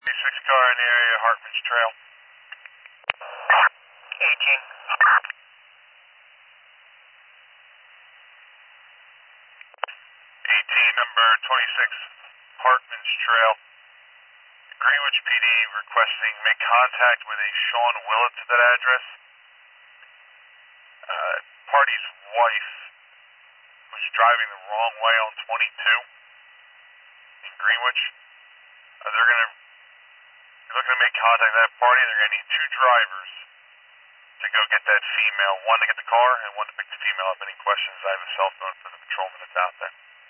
6 car in the area, Hartman's Trail. 18. 18, number 26, Hartman's Trail. Greenwich PD requesting make contact with a Sean Willett to that address. Party's wife was driving the wrong way on 22 in Greenwich. They're looking to make contact with that party. They're going to need 2 drivers to go get that female, one to get the car and one to pick the female up. Any questions? I have a cell phone for the patrolman that's out there.